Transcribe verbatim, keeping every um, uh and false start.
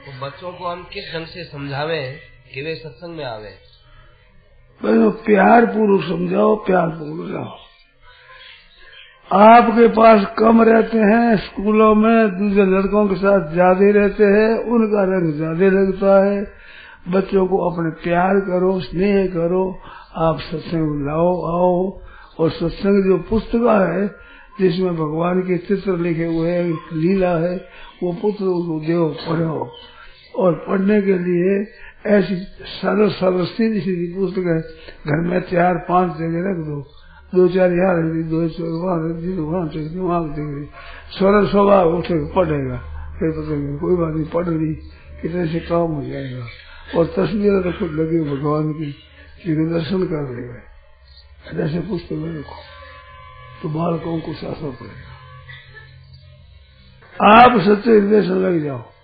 तो बच्चों को हम किस ढंग से समझावे कि वे सत्संग में आवे? तो प्यार पूर्वक समझाओ, प्यार पूर्वक जाओ। आपके पास कम रहते हैं, स्कूलों में दूसरे लड़कों के साथ ज्यादा रहते हैं, उनका रंग ज्यादा लगता है। बच्चों को अपने प्यार करो, स्नेह करो, आप सत्संग लाओ आओ। और सत्संग जो पुस्तक है जिसमें भगवान के चित्र लिखे हुए हैं, लीला है, वो पुस्तक को देव पढ़ो। और पढ़ने के लिए ऐसी सरल सरल सीधी सीधी पुस्तक है, घर में चार पांच जगह रख दो, दो चार यार दो दिमाग देगी, सरल स्वभाव उठे पढ़ेगा, फिर पता कोई बात नहीं, पढ़ ली कितने से काम हो जाएगा। और तस्वीर तो खुद लगी भगवान की, दर्शन कर लेगा, जैसे पुस्तक में रखो तो बालकों को शासन पड़ेगा। आप सच्चे हृदय से लग जाओ।